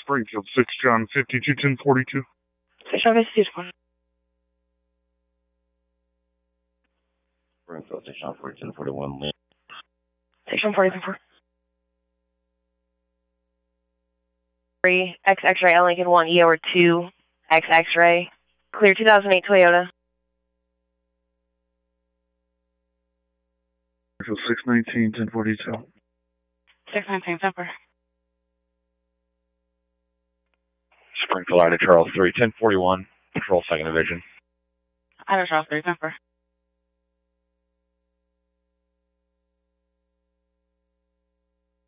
Springfield 6 John 52 1042. 6 John 52. Springfield 6 John 42 1041. 6 John 44. 3 X X-ray L Lincoln 1 EOR 2 X X-ray. Clear 2008 Toyota. Springfield 619 1042. 619 Pepper. Springfield Ida Charles 3 1041. Patrol 2nd Division. Ida Charles 3 Pepper.